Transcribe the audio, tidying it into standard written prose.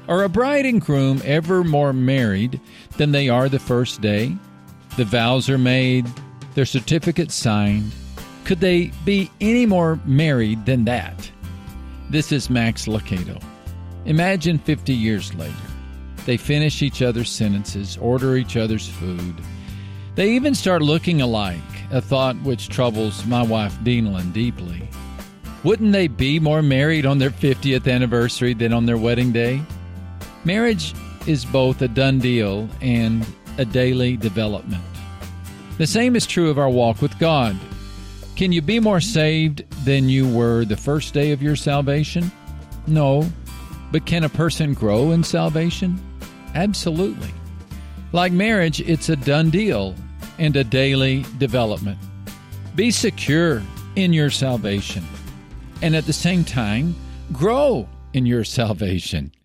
Are a bride and groom ever more married than they are the first day? The vows are made, their certificates signed. Could they be any more married than that? This is Max Lucado. Imagine 50 years later. They finish each other's sentences, order each other's food. They even start looking alike, a thought which troubles my wife Denalyn deeply. Wouldn't they be more married on their 50th anniversary than on their wedding day? Marriage is both a done deal and a daily development. The same is true of our walk with God. Can you be more saved than you were the first day of your salvation? No. But can a person grow in salvation? Absolutely. Like marriage, it's a done deal and a daily development. Be secure in your salvation, and at the same time, grow in your salvation.